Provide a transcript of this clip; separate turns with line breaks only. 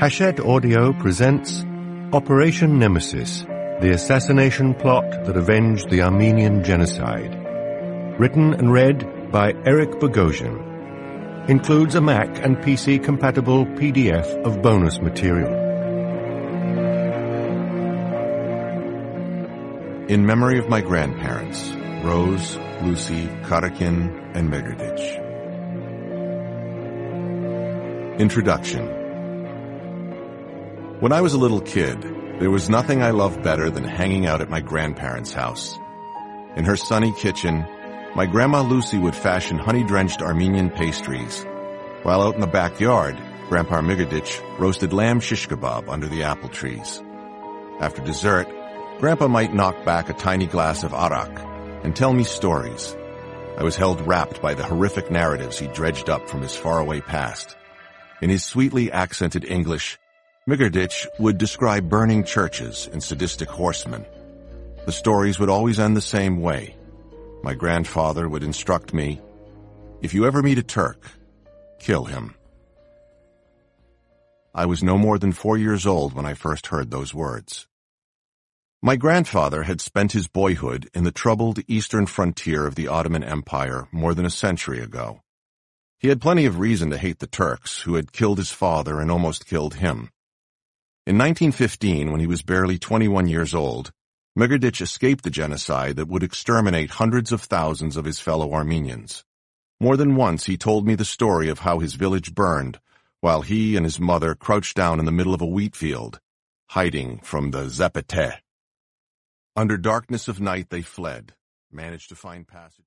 Hachette Audio presents Operation Nemesis, the assassination plot that avenged the Armenian genocide. Written and read by Eric Bogosian. Includes a Mac and PC-compatible PDF of bonus material.
In memory of my grandparents, Rose, Lucy, Karakin, and Megerdich. Introduction. When I was a little kid, there was nothing I loved better than hanging out at my grandparents' house. In her sunny kitchen, my grandma Lucy would fashion honey-drenched Armenian pastries, while out in the backyard, Grandpa Megerdich roasted lamb shish kebab under the apple trees. After dessert, Grandpa might knock back a tiny glass of arak and tell me stories. I was held rapt by the horrific narratives he dredged up from his faraway past. In his sweetly accented English, Megerdich would describe burning churches and sadistic horsemen. The stories would always end the same way. My grandfather would instruct me, "If you ever meet a Turk, kill him." I was no more than 4 years old when I first heard those words. My grandfather had spent his boyhood in the troubled eastern frontier of the Ottoman Empire more than a century ago. He had plenty of reason to hate the Turks, who had killed his father and almost killed him. In 1915, when he was barely 21 years old, Megerdich escaped the genocide that would exterminate hundreds of thousands of his fellow Armenians. More than once he told me the story of how his village burned, while he and his mother crouched down in the middle of a wheat field, hiding from the Zapateh. Under darkness of night they fled, managed to find passage.